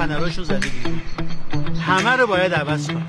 فنراشو زده بیرون. همه رو باید عوض کنم.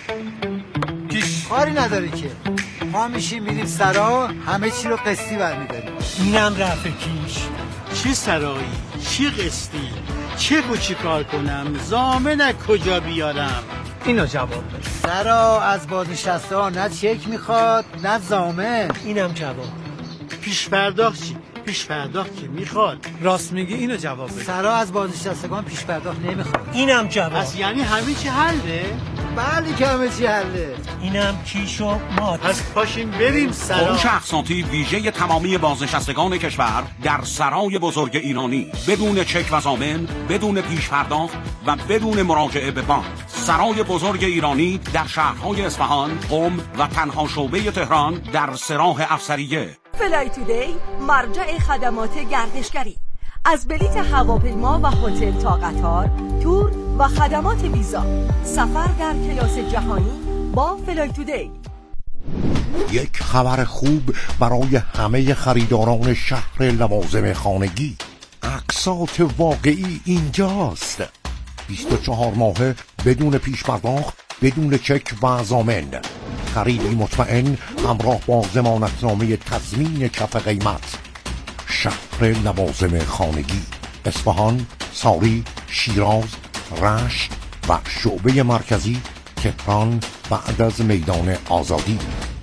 کاری نداره که ما میشیم میریم سرا، همه چی رو قسطی برمیداریم. اینم رفع کیش. چی سرایی؟ چی قسطی؟ چی کار کنم؟ ضامن کجا بیارم؟ اینو جواب بده. سرا از بازنشسته ها نه چک میخواد نه ضامن. اینم جواب. پیش پرداخت چی؟ پیش پرداخت که میخواد. راست میگی، اینو جواب بده. سرا از بازنشستگان پیش پرداخت نمیخواد. اینم جواب. پس یعنی همه چی حله؟ بله که همه چی حله. اینم کیش و مات. پس پاشیم بریم سرا. فروش اقساطی ویژه تمامی بازنشستگان کشور در سرای بزرگ ایرانی، بدون چک و ضامن، بدون پیش پرداخت و بدون مراجعه به بانک. سرای بزرگ ایرانی در شهرهای اصفهان، قم و تنها شعبه تهران در سراح افسریه. فلای تودی مرجع خدمات گردشگری، از بلیت هواپیما و هتل تا قطار، تور و خدمات ویزا. سفر در کلاس جهانی با فلای تودی. یک خبر خوب برای همه خریداران شهر لوازم خانگی. اقساط واقعی اینجاست. 24 ماهه بدون پیش پرداخت، بدون چک و ضامن. خریدی مطمئن همراه با ضمانتنامه تضمین کف قیمت. شهر لوازم خانگی، اصفهان، ساری، شیراز، رشت و شعبه مرکزی تهران بعد از میدان آزادی.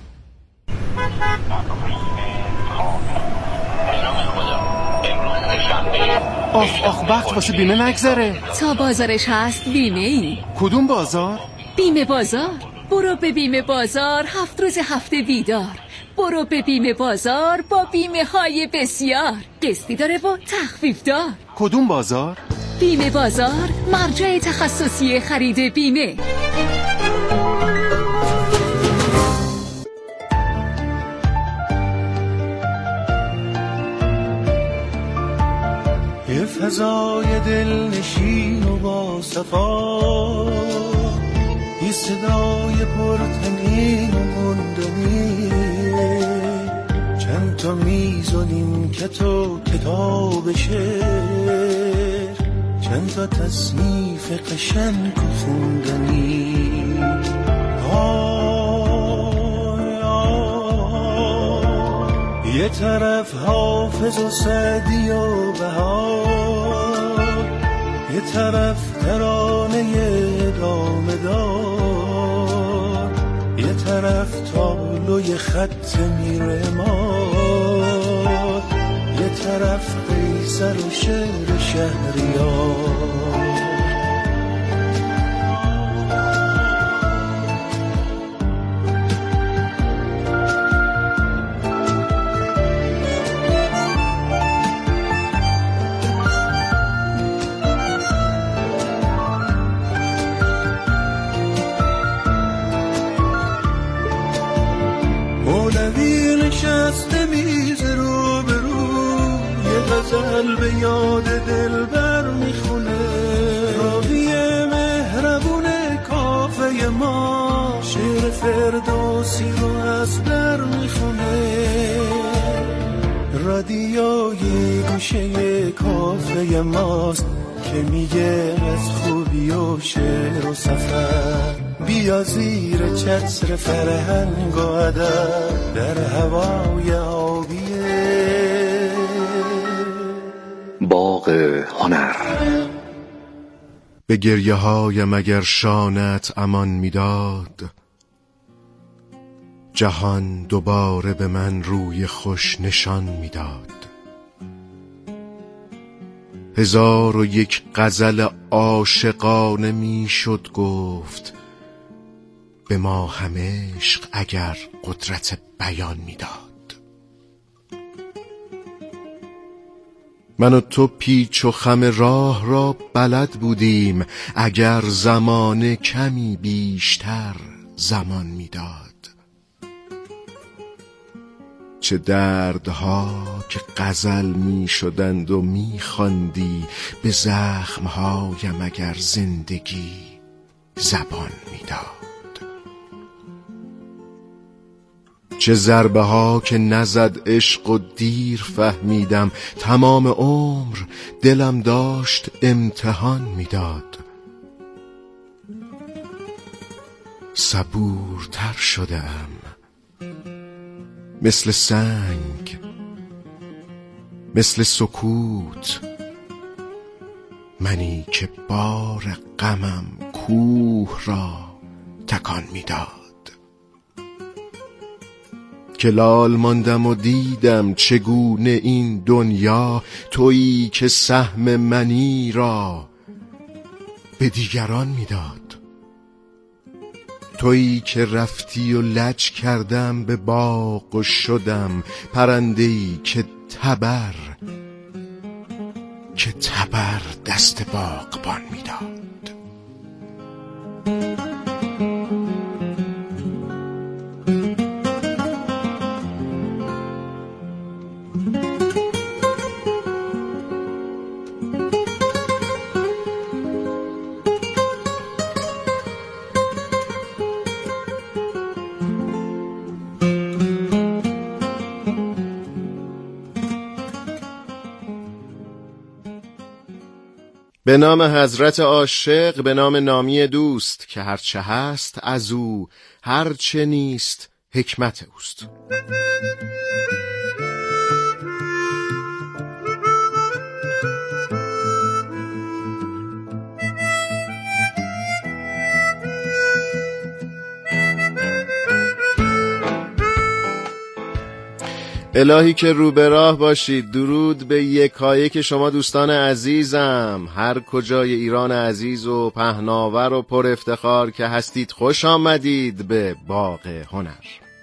آخ وقت واسه بیمه نگذره. تا بازارش هست بیمه ای. کدوم بازار؟ بیمه بازار. برو به بیمه بازار 7 روز هفته بیدار. برو به بیمه بازار با بیمه های بسیار. قسطی داره و تخفیف دار. کدوم بازار؟ بیمه بازار، مرجع تخصصی خرید بیمه. یه فضای دلنشین و با صفا، یه صدای پرتنین و مندنی، چند تا میز و نیمکت و کتاب شعر، چند تا تصنیف قشنگ و خوندنی. یه طرف حافظ و سعدی و بهار، یه طرف ترانه ادامه دار، یه طرف تابلوی خط میرماد، یه طرف قیصر و شعر شهریار. مولوی نشسته میز رو به رو، یه غزل به یاد دلبر میخونه. راوی مهربون کافه ما شعر فردوسی رو از بر میخونه. رادیوی گوشه کافه ماست که میگه از خوبی و شعر و سفر. بیا زیر چتر فرهنگ و ادب در هوای آبیه باغ هنر. به گریه هایم اگر شانت امان میداد، جهان دوباره به من روی خوش نشان میداد. 1001 غزل عاشقانه میشد گفت، به ما همه عشق اگر قدرت بیان میداد. من و تو پیچ و خم راه را بلد بودیم، اگر زمانه کمی بیشتر زمان میداد. چه دردها که غزل می شدند و می خواندی، به زخمهایم اگر زندگی زبان میداد. چه ضربه ها که نزد عشق و دیر فهمیدم، تمام عمر دلم داشت امتحان میداد. صبورتر شدم، مثل سنگ، مثل سکوت، منی که بار غمم کوه را تکان میداد. که لال ماندم و دیدم چگونه این دنیا تویی که سهم منی را به دیگران میداد. تویی که رفتی و لج کردم به باغ و شدم پرنده‌ای که تبر دست باغبان میداد. به نام حضرت عاشق، به نام نامی دوست که هرچه هست از او، هرچه نیست حکمت اوست. الهی که رو به راه باشید. درود به یکایک شما دوستان عزیزم، هر کجای ایران عزیز و پهناور و پر افتخار که هستید، خوش آمدید به باغ هنر.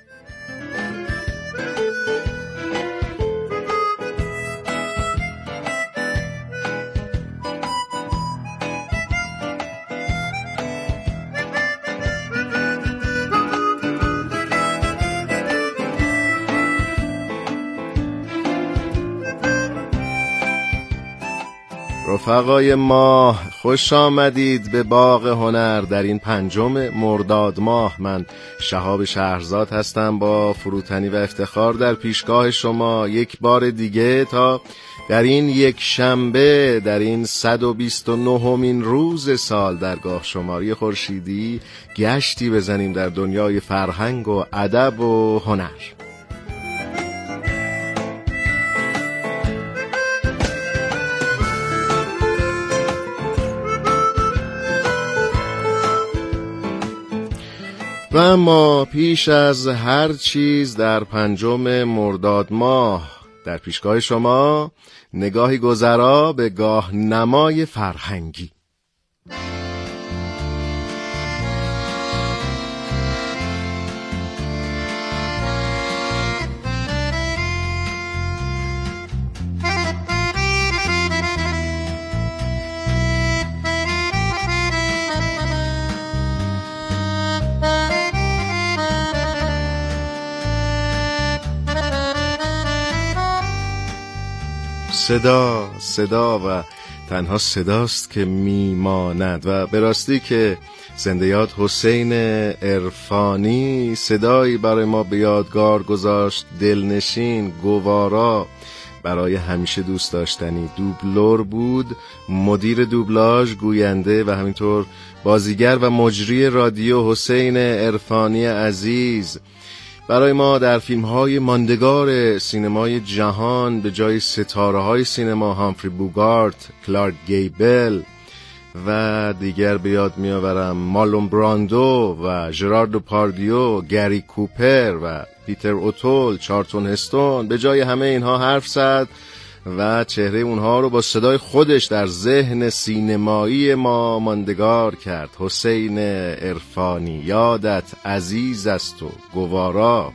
رفقای ماه، خوش آمدید به باغ هنر در این 5 مرداد ماه. من شهاب شهرزاد هستم با فروتنی و افتخار در پیشگاه شما یک بار دیگه تا در این یک شنبه، در این 129مین روز سال درگاه شماری خورشیدی گشتی بزنیم در دنیای فرهنگ و ادب و هنر. و اما پیش از هر چیز در 5 مرداد ماه در پیشگاه شما نگاهی گذرا به گاه نمای فرهنگی. صدا و تنها صداست که میماند و به راستی که زنده یاد حسین عرفانی صدایی برای ما به یادگار گذاشت، دلنشین، گوارا، برای همیشه دوست داشتنی. دوبلور بود، مدیر دوبلاژ، گوینده و همینطور بازیگر و مجری رادیو حسین عرفانی عزیز برای ما در فیلم‌های ماندگار سینمای جهان به جای ستاره‌های سینما هامفری بوگارت، کلارک گیبل و دیگر به یاد می‌آورم مارلون براندو و ژرار دپاردیو، گری کوپر و پیتر اوتول، چارلتون هستون، به جای همه اینها حرف زد و چهره اونها رو با صدای خودش در ذهن سینمایی ما ماندگار کرد. حسین عرفانی، یادت عزیز است و گوارا.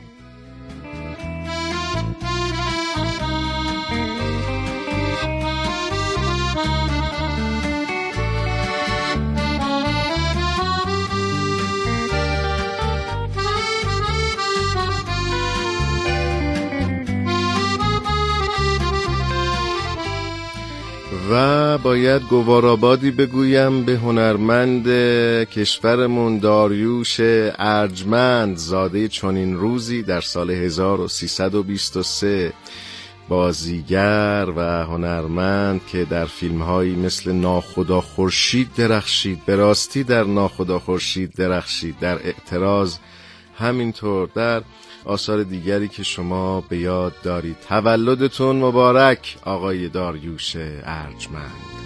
و باید گوارابادی بگویم به هنرمند کشورمون داریوش ارجمند، زاده چنین روزی در سال 1323 بازیگر و هنرمند که در فیلم‌هایی مثل ناخدا خورشید درخشید، به راستی در ناخدا خورشید درخشید، در اعتراض، همینطور در آثار دیگری که شما به یاد دارید. تولدتون مبارک آقای داریوش ارجمند.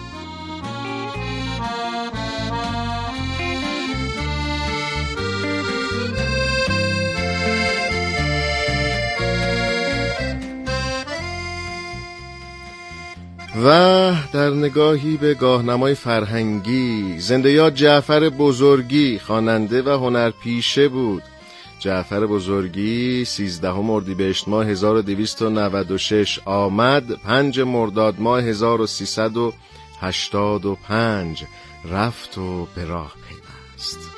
و در نگاهی به گاهنمای فرهنگی، زنده یاد جعفر بزرگی خواننده و هنرپیشه بود. جعفر بزرگی 13 اردیبهشت ماه 1296 آمد، 5 مرداد ماه 1385 رفت و به راه پیوست.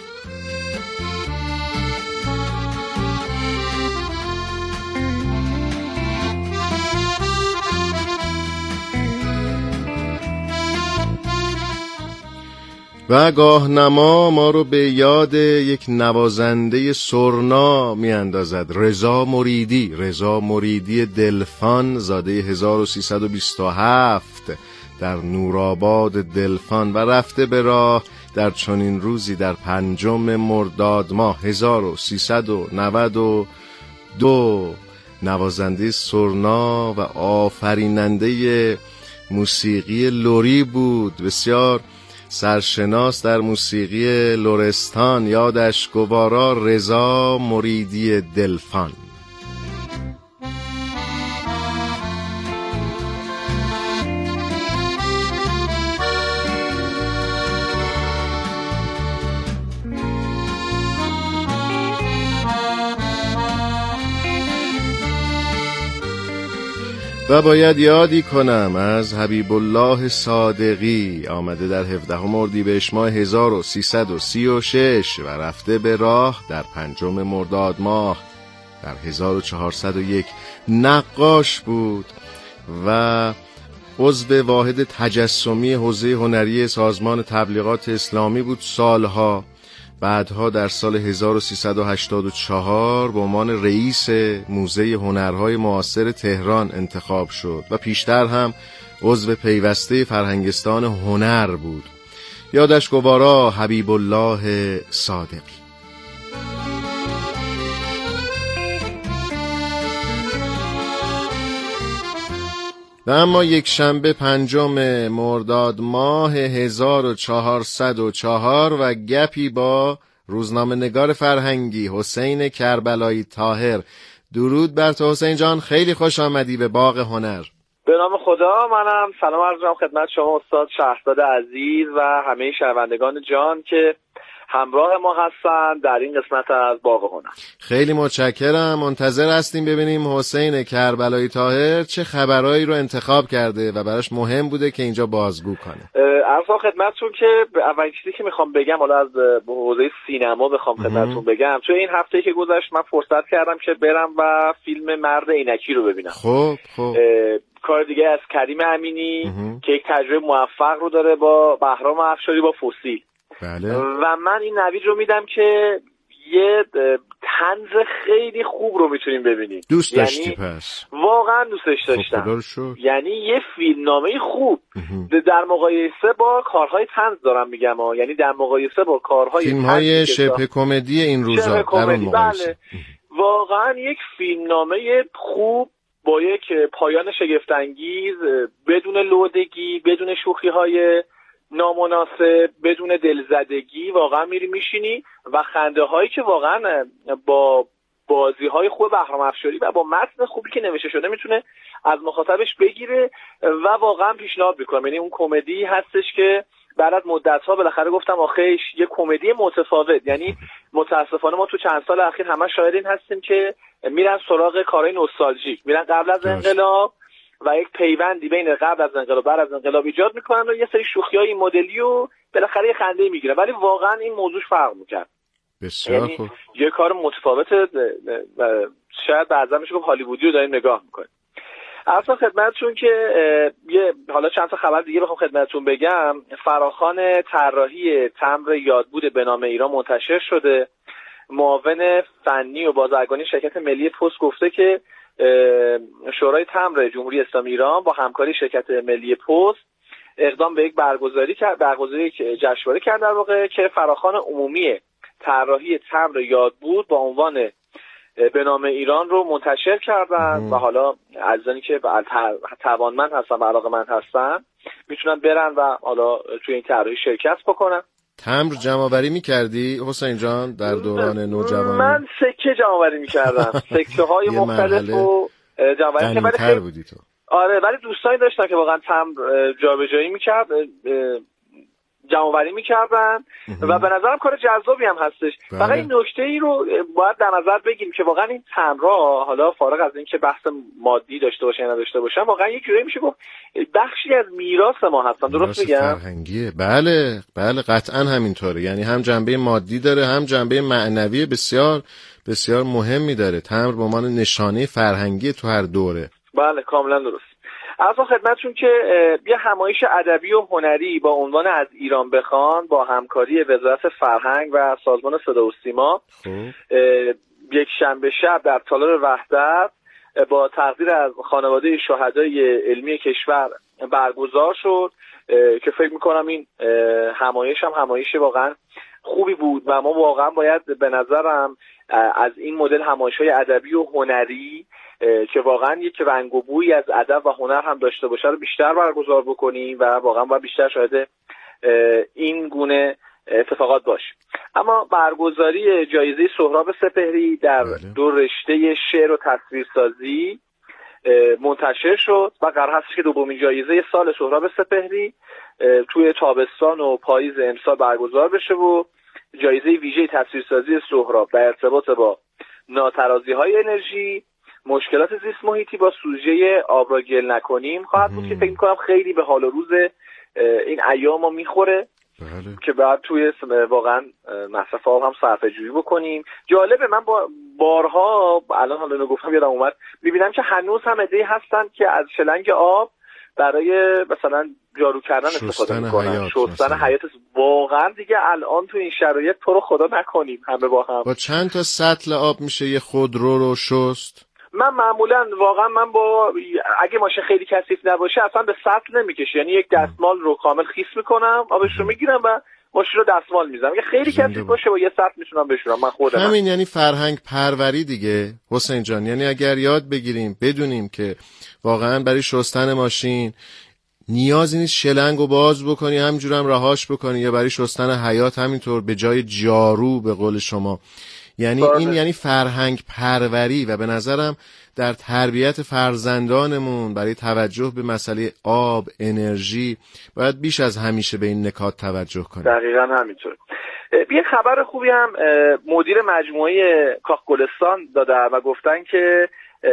و گاهنما ما رو به یاد یک نوازنده سرنا می اندازد، رضا مریدی دلفان، زاده 1327 در نورآباد دلفان و رفته به راه در چنین روزی در 5 مرداد ماه 1392. نوازنده سرنا و آفریننده موسیقی لری بود، بسیار سرشناس در موسیقی لرستان، یادش گوارا رضا مریدی دلفان. و باید یادی کنم از حبیب الله صادقی، آمده در 17 اردیبهشت ماه 1336 و رفته به راه در 5 مرداد ماه در 1401. نقاش بود و عضو واحد تجسمی حوزه هنری سازمان تبلیغات اسلامی بود سالها. بعدها در سال 1384 به عنوان رئیس موزه هنرهای معاصر تهران انتخاب شد و پیشتر هم عضو پیوسته فرهنگستان هنر بود. یادش گوارا حبیب الله صادقی. و اما یک شنبه 5 مرداد ماه 1404 و گپی با روزنامه نگار فرهنگی حسین کربلایی طاهر. درود بر تو حسین جان، خیلی خوش آمدی به باغ هنر. به نام خدا، منم سلام عرض می‌کنم خدمت شما استاد شهرزاد عزیز و همه شنوندگان جان که همراه ما هستن در این قسمت از باغ هنر. خیلی متشکرم. منتظر هستیم ببینیم حسین کربلایی طاهر چه خبرایی رو انتخاب کرده و براش مهم بوده که اینجا بازگو کنه. عرض خدمتتون که اولین چیزی که میخوام بگم، حالا از حوزه سینما بخوام خدمتتون بگم، توی این هفته‌ای که گذشت من فرصت کردم که برم و فیلم مرد عینکی رو ببینم. خب کار دیگه از کریم امینی که یک تجربه موفق رو داره با بهرام افشاری با فسیل. بله. و من این نوید رو میدم که یه طنز خیلی خوب رو میتونیم ببینیم. دوست داشتی پس؟ واقعا دوستش داشتم. یعنی یه فیلمنامه خوب در مقایسه با کارهای طنز دارم میگم یعنی در مقایسه با کارهای فیلم‌های شبه کمدی این روزا در اون مقایسه. بله. واقعا یک فیلمنامه خوب با یک پایان شگفت‌انگیز، بدون لودگی، بدون شوخی‌های نامناسب، بدون دلزدگی، واقعا میشینی و خنده هایی که واقعا با بازی های خوب بهرام افشاری و با متن خوبی که نوشته شده میتونه از مخاطبش بگیره و واقعا پیشنهاد میکنم. یعنی اون کمدی هستش که بعد از مدت ها بالاخره گفتم آخیش یه کمدی متفاوت. یعنی متاسفانه ما تو چند سال اخیر همه شاهد این هستیم که میرن سراغ کارهای نوستالژیک، میرن قبل از انقلاب و یک پیوندی بین قبل از انقلاب و بعد از انقلاب ایجاد میکنن و یه سری شوخی‌های این مدلی و بالاخره یه خنده میگیره، ولی واقعا این موضوع فرق میکرد. بسیار خوب. یه کار متفاوت شاید بعضا میشه گفت هالیوودی رو داریم نگاه میکنیم. اصلا خدمتتون که حالا چند تا خبر دیگه بخوام خدمتتون بگم. فراخوان طراحی تمبر یادبود به نام ایران منتشر شده. معاون فنی و بازرگانی شرکت ملی پست گفته که شورای تمبر جمهوری اسلامی ایران با همکاری شرکت ملی پست اقدام به یک برگزاری جشنواره کرد در واقع که فراخوان عمومی طراحی تمبر یادبود با عنوان به نام ایران رو منتشر کردن و حالا عزیزانی که توانمند هستن و علاقه‌مند هستن میتونن برن و حالا توی این طراحی شرکت بکنن. تمبر جمع‌آوری می‌کردی حسین جان در دوران نوجوانی؟ من سکه جمع‌آوری می‌کردم. سکه‌های مختلف و جمع‌آوری که خیلی بودی تو. آره ولی دوستانی داشتن که واقعا تمبر جابجایی می‌کرد، جمع‌آوری می‌کردن و به نظرم کار جذابی هم هستش. فقط این نکته‌ای رو باید در نظر بگیریم که واقعا این تمبرها حالا فارغ از اینکه بحث مادی داشته باشه یا نداشته باشن واقعا یک جوری میشه گفت بخشی از میراث ما هستن. درست میگم؟ فرهنگیه. بله قطعا همینطوره. یعنی هم جنبه مادی داره هم جنبه معنوی بسیار بسیار مهمی داره. تمبر به عنوان نشانه فرهنگی تو هر دوره. بله کاملا درست. اصلا خدمتتون که یه همایش ادبی و هنری با عنوان از ایران بخوان با همکاری وزارت فرهنگ و سازمان صدا و سیما یک شنبه شب در تالار وحدت با تقدیر از خانواده شهدای علمی کشور برگزار شد که فکر میکنم این همایش هم همایش واقعا خوبی بود و ما واقعا باید به نظرم از این مدل همایش‌های ادبی و هنری که واقعا یک رنگ و بویی از ادب و هنر هم داشته باشه رو بیشتر برگزار بکنیم و واقعا باید بیشتر شاهد این گونه اتفاقات باشیم. اما برگزاری جایزه سهراب سپهری در دو رشته شعر و تصویرسازی منتشر شد و قرار هست که دومین جایزه سال سهراب سپهری توی تابستان و پاییز امسال برگزار بشه و جایزه ویژه تصویرسازی سهراب در ارتباط با ناترازی‌های انرژی، مشکلات زیست محیطی با سوژه آب را گل نکنیم خواهد بود که فکر می‌کنم خیلی به حال و روز این ایام ما میخوره که بعد توی واقعا مصرف آب هم صرفه‌جویی بکنیم. جالبه من با بارها الان حالا نگفتم یادم اومد می‌بینم که هنوز هم عده‌ای هستن که از شلنگ آب برای مثلا جارو کردن استفاده میکنن، شستن حیات. واقعا دیگه الان تو این شرایط تو رو خدا نکنیم همه با هم. با چند تا سطل آب میشه یه خودرو رو شست؟ من معمولا واقعا با اگه ماشین خیلی کثیف نباشه اصلا به سطل نمیکشه، یعنی یک دستمال رو کامل خیس میکنم، آبش رو میگیرم و ماشین رو دستمال میزنم. اگه خیلی کثیف باشه با یه سطل میتونم بشورم من خودم. همین یعنی فرهنگ پروری دیگه حسین جان. یعنی اگر یاد بگیریم بدونیم که واقعا برای شستن ماشین نیازی نیست شلنگو باز بکنی همینجور هم رهاش بکنی، یا برای شستن حیات همینطور به جای جارو به قول شما. یعنی این یعنی فرهنگ پروری و به نظرم در تربیت فرزندانمون برای توجه به مسئله آب، انرژی باید بیش از همیشه به این نکات توجه کنیم. دقیقاً همینطور. یه خبر خوبی هم مدیر مجموعه کاخ گلستان دادن و گفتن که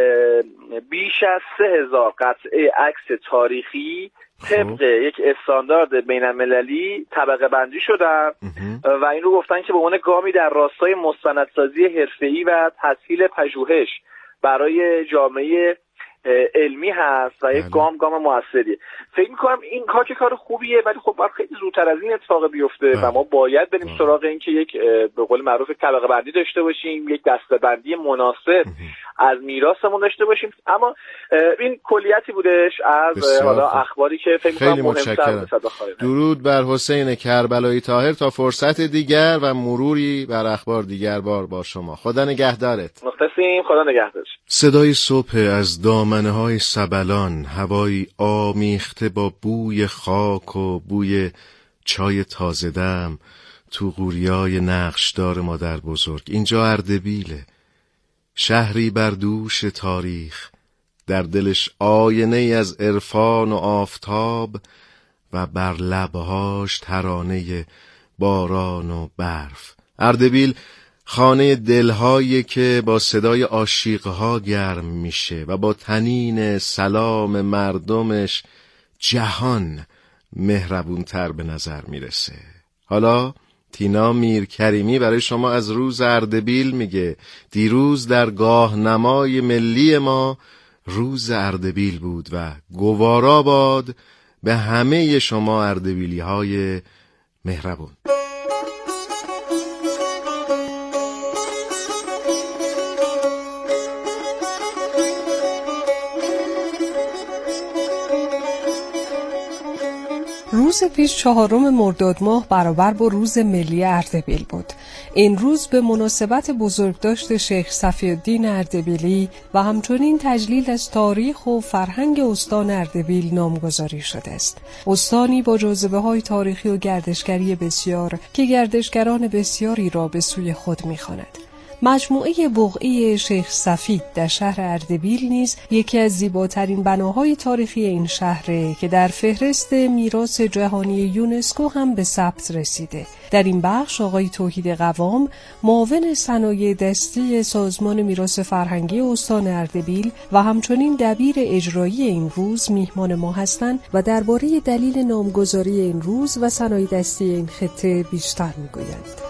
بیش از 3000 قطعه عکس تاریخی طبق یک استاندارد بین‌المللی طبقه بندی شدن و این رو گفتن که به عنوان گامی در راستای مستندسازی حرفه‌ای و تسهیل پژوهش برای جامعه علمی هست و یک گام موثریه. فکر می‌کنم این کار خوبیه، ولی خب باید خیلی زودتر از این اتفاق بیفته و ما باید بریم سراغ این که یک به قول معروف طبقه بندی داشته باشیم، یک دسته‌بندی مناسب از میراثمون داشته باشیم. اما این کلیتی بودش از حالا اخباری که فکر می‌کنم مهم‌تر بود. درود بر حسین کربلایی طاهر. تا فرصت دیگر و مروری بر اخبار دیگر بار با شما. خدا نگهدارت. مخلصیم. خدا نگهدارت. صدای صبح از دامنه‌های سبلان، هوایی آمیخته با بوی خاک و بوی چای تازه دم تو قوریای نقشدار مادر بزرگ. اینجا اردبیله، شهری بر دوش تاریخ، در دلش آینه از عرفان و آفتاب و بر لبهاش ترانه باران و برف. اردبیل خانه دلهایی که با صدای عاشقها گرم میشه و با طنین سلام مردمش جهان مهربونتر به نظر میرسه. حالا تینا میرکریمی برای شما از روز اردبیل میگه. دیروز در گاهنمای ملی ما روز اردبیل بود و گوارا باد به همه شما اردبیلی های مهربون. روز پیش 4 مرداد ماه برابر با روز ملی اردبیل بود. این روز به مناسبت بزرگداشت شیخ صفی‌الدین اردبیلی و همچنین تجلیل از تاریخ و فرهنگ استان اردبیل نامگذاری شده است. استانی با جاذبه‌های تاریخی و گردشگری بسیار که گردشگران بسیاری را به سوی خود می‌خواند. مجموعه بقعه شیخ صفی در شهر اردبیل نیز یکی از زیباترین بناهای تاریخی این شهره که در فهرست میراث جهانی یونسکو هم به ثبت رسیده. در این بخش آقای توحید قوام، معاون صنایع دستی سازمان میراث فرهنگی استان اردبیل و همچنین دبیر اجرایی این روز میهمان ما هستند و درباره دلیل نامگذاری این روز و صنایع دستی این خطه بیشتر میگویند.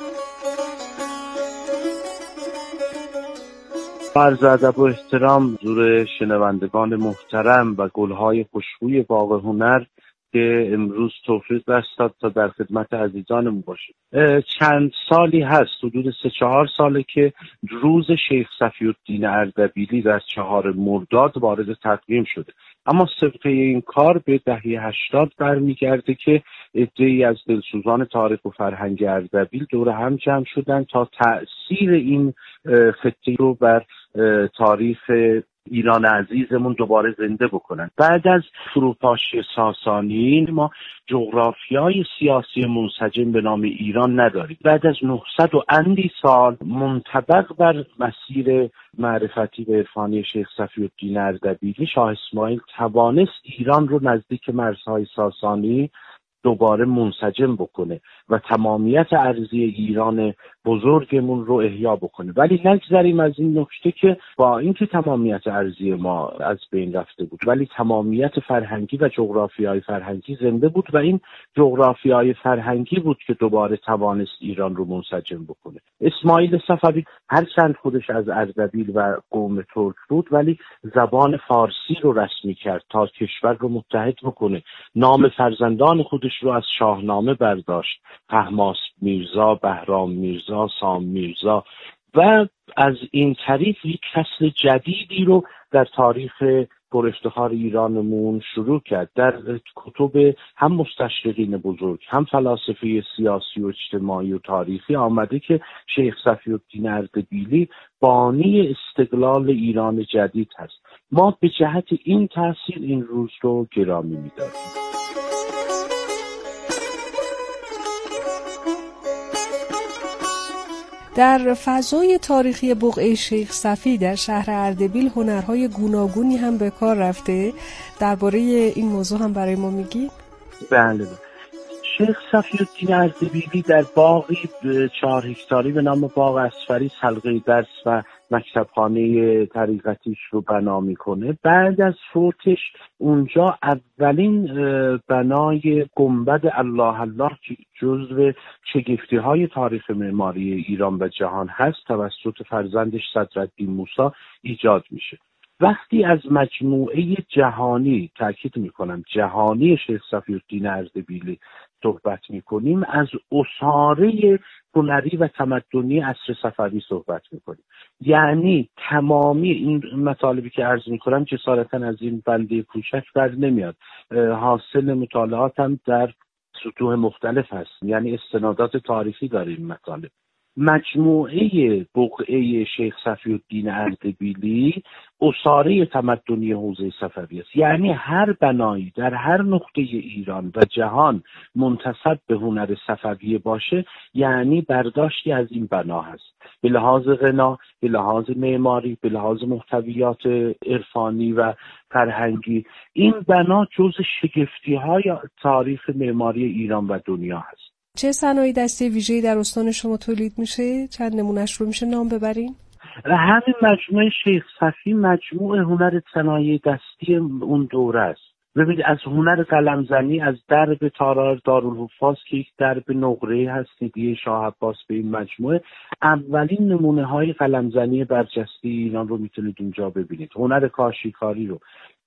عرض ادب و احترام حضور شنوندگان محترم و گلهای خوشبوی باغ هنر که امروز توفیق دست داد تا در خدمت عزیزانمون باشیم. چند سالی هست، حدود 3-4 ساله که روز شیخ صفی‌الدین اردبیلی در 4 مرداد وارد تقویم شده، اما سابقه این کار به دهه 80 برمیگرده که عده‌ای از دلسوزان تاریخ و فرهنگ اردبیل دور هم جمع شدن تا تأثیر این خطه رو بر تاریخ ایران عزیزمون دوباره زنده بکنن. بعد از فروپاشی ساسانیین ما جغرافیای سیاسی منسجم به نام ایران نداریم. بعد از 900 و اندی سال منطبق بر مسیر معرفتی و عرفانی شیخ صفی‌الدین اردبیلی، شاه اسماعیل توانست ایران رو نزدیک مرزهای ساسانی دوباره منسجم بکنه و تمامیت ارضی ایران بزرگمون رو احیا بکنه. ولی نگذریم از این نکته که با اینکه تمامیت ارضی ما از بین رفته بود، ولی تمامیت فرهنگی و جغرافیای فرهنگی زنده بود و این جغرافیای فرهنگی بود که دوباره توانست ایران رو منسجم بکنه. اسماعیل صفوی هرچند خودش از اردبیل و قوم ترک بود، ولی زبان فارسی رو رسمی کرد تا کشور رو متحد بکنه. نام فرزندان خودش رو از شاهنامه برداشت: طهماسب میرزا، بهرام میرزا، سام میرزا، و از این طریق یک فصل جدیدی رو در تاریخ پرافتخار ایرانمون شروع کرد. در کتب هم مستشرقین بزرگ، هم فلاسفه سیاسی و اجتماعی و تاریخی آمده که شیخ صفی‌الدین اردبیلی بانی استقلال ایران جدید هست. ما به جهت این تاثیر این روز رو گرامی می‌داریم. در فضای تاریخی بقعه شیخ صفی در شهر اردبیل هنرهای گوناگونی هم به کار رفته. درباره این موضوع هم برای ما میگی؟ بله. شیخ صفی‌الدین اردبیلی در باغی 4 هکتاری به نام باغ اصفری حلقه درس و مکتبخانه طریقتیش رو بنا میکنه. بعد از فوتش اونجا اولین بنای گنبد الله الله که جزو شگفتی‌های تاریخ معماری ایران و جهان هست توسط فرزندش صدرالدین موسی ایجاد میشه. وقتی از مجموعه جهانی، تاکید میکنم جهانی، شیخ صفی‌الدین اردبیلی صحبت میکنیم، از اساره هنری و تمدنی عصر صفوی صحبت میکنیم. یعنی تمامی این مطالبی که عرض میکنم جسارتا از این بنده کوچک بر نمیاد، حاصل مطالعاتم در سطوح مختلف هست، یعنی استنادات تاریخی داره این مطالب. مجموعه بقعه شیخ صفی‌الدین اردبیلی اساره تمدنی حوزه صفوی است. یعنی هر بنایی در هر نقطه ایران و جهان منتسب به هنر صفوی باشه، یعنی برداشتی از این بنا هست، به لحاظ غنا، به لحاظ معماری، به لحاظ محتویات عرفانی و فرهنگی. این بنا جز شگفتی‌های تاریخ معماری ایران و دنیا هست. چه صنایع دستی ویژه‌ای در استان شما تولید میشه؟ چند نمونهش رو میشه نام ببرین؟ همین مجموعه شیخ صفی مجموعه هنر صنایع دستی اون دوره است. ببینید از هنر قلمزنی، از درب تارار دارالحفاظ که یک درب نقره‌ای هست دیگه شاه عباس به این مجموعه، اولین نمونه های قلمزنی برجسته ایران رو میتونید اونجا ببینید. هنر کاشیکاری رو،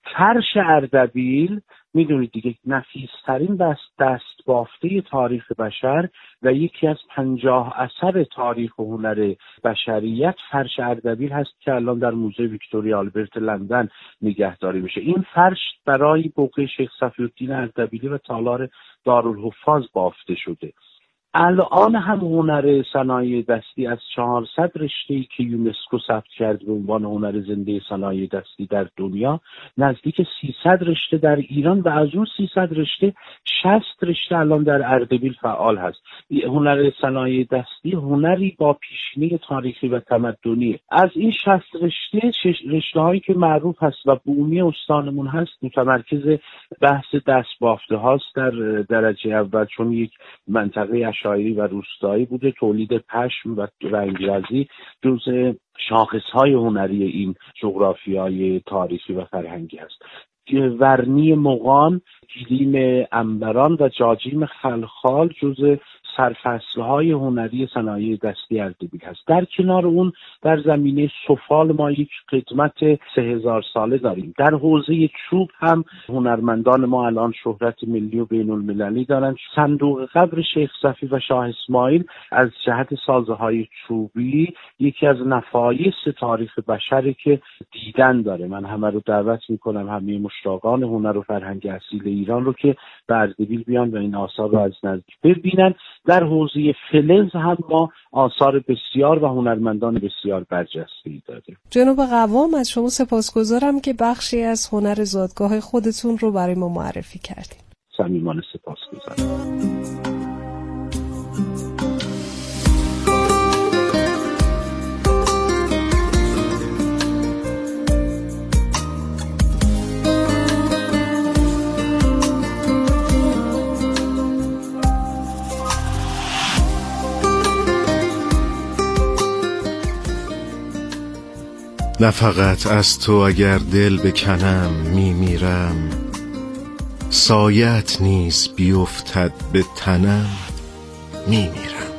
فرش اردبیل میدونید دیگه نفیس‌ترین دست بافته تاریخ بشر و یکی از 50 اثر تاریخ و هنر بشریت فرش اردبیل هست که الان در موزه ویکتوریا آلبرت لندن نگهداری میشه. این فرش برای بقعه شیخ صفی‌الدین اردبیلی و تالار دارالحفاظ بافته شده. الان هم هنر صنایع دستی از 400 رشته‌ای که یونسکو ثبت کرد به عنوان هنر زنده صنایع دستی در دنیا، نزدیک 300 رشته در ایران و از اون 300 رشته 60 رشته الان در اردبیل فعال هست. هنر صنایع دستی هنری با پیشینه تاریخی و تمدنی. از این 60 رشته‌هایی که معروف هست و بومی استانمون هست متمرکز بحث دست‌بافته هاست در درجه اول، چون یک منطقه شاعری و روستایی بوده. تولید پشم و رنگرزی جزء شاخص‌های هنری این جغرافیای تاریخی و فرهنگی است. ورنی مغان، گلیم عنبران و جاجیم خلخال جزء سرفصل‌های هنری صنایع دستی اردبیل هست. در کنار اون در زمینه سفال ما یک خدمت 3000 ساله داریم. در حوزه چوب هم هنرمندان ما الان شهرت ملی و بین المللی دارن. صندوق قبر شیخ صفی و شاه اسماعیل از جهت سازه‌های چوبی یکی از نفایس تاریخ بشری که دیدن داره. من همه رو دعوت میکنم، همه مشتاقان هنر و فرهنگ اصیل ایران رو که به اردبیل بیان و این آثار رو از نزدیک ببینن. در حوزه فلز هم ما آثار بسیار و هنرمندان بسیار برجسته‌ای داریم. جناب قوام، از شما سپاسگزارم که بخشی از هنر زادگاه خودتون رو برای ما معرفی کردید. صمیمانه سپاسگزارم. نه فقط از تو اگر دل بکنم میمیرم، سایت نیز بیفتد به تنم میمیرم.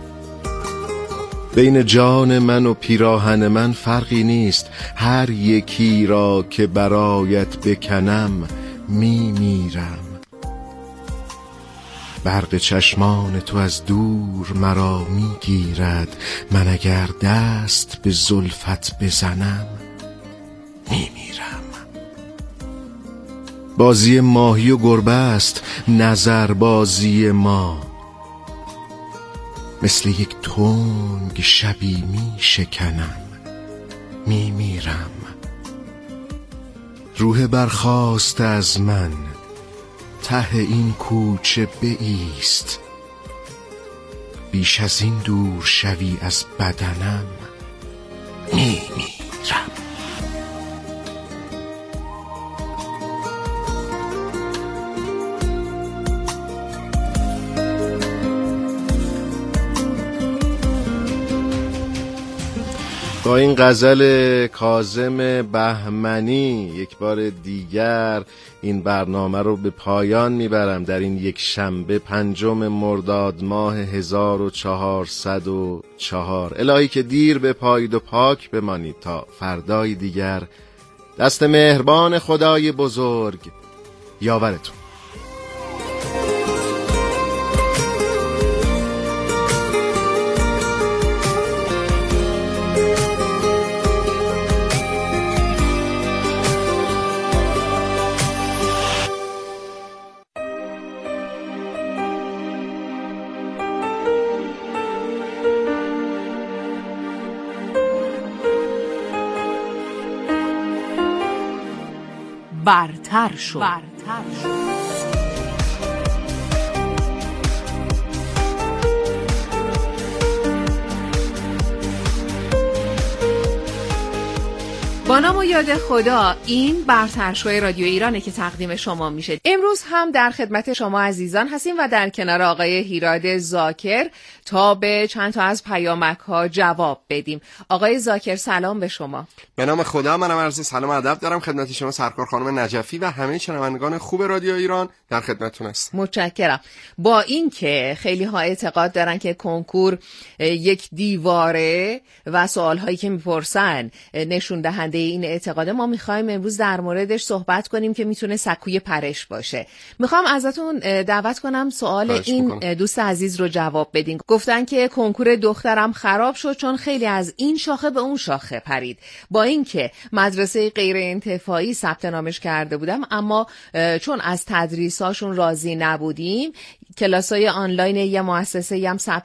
بین جان من و پیراهن من فرقی نیست، هر یکی را که برایت بکنم میمیرم. برق چشمان تو از دور مرا میگیرد، من اگر دست به زلفت بزنم میمیرم. بازی ماهی و گربه است نظر بازی ما، مثل یک تنگ شبی میشکنم میمیرم. روح برخاست از من ته این کوچه بایست، بیش از این دور شوی از بدنم میمیرم. با این غزل کاظم بهمنی یک بار دیگر این برنامه رو به پایان میبرم در این یک شنبه 5 مرداد ماه 1404. الهی که دیر بپایید و پاک بمانید تا فردای دیگر. دست مهربان خدای بزرگ یاورتون. برتر شد. با نام و یاد خدا، این برتر شو رادیو ایرانه که تقدیم شما میشه. امروز هم در خدمت شما عزیزان هستیم و در کنار آقای هیراد زاکر تا به چند تا از پیامک ها جواب بدیم. آقای زاکر سلام به شما. به نام خدا، منم عرض سلام و ادب دارم خدمت شما سرکار خانم نجفی و همه شنوندگان خوب رادیو ایران. در خدمتتون هستم. متشکرم. با این که خیلی ها اعتقاد دارن که کنکور یک دیواره و سوال هایی که میپرسن نشون دهنده این اعتقاده ما میخوایم امروز در موردش صحبت کنیم که میتونه سکوی پرش باشه. میخوام ازتون دعوت کنم سوال این دوست عزیز رو جواب بدین. گفتن که کنکور دخترم خراب شد چون خیلی از این شاخه به اون شاخه پرید. با اینکه مدرسه غیر انتفاعی ثبت نامش کرده بودم، اما چون از تدریساشون راضی نبودیم، کلاسای آنلاین یه مؤسسه هم ثبت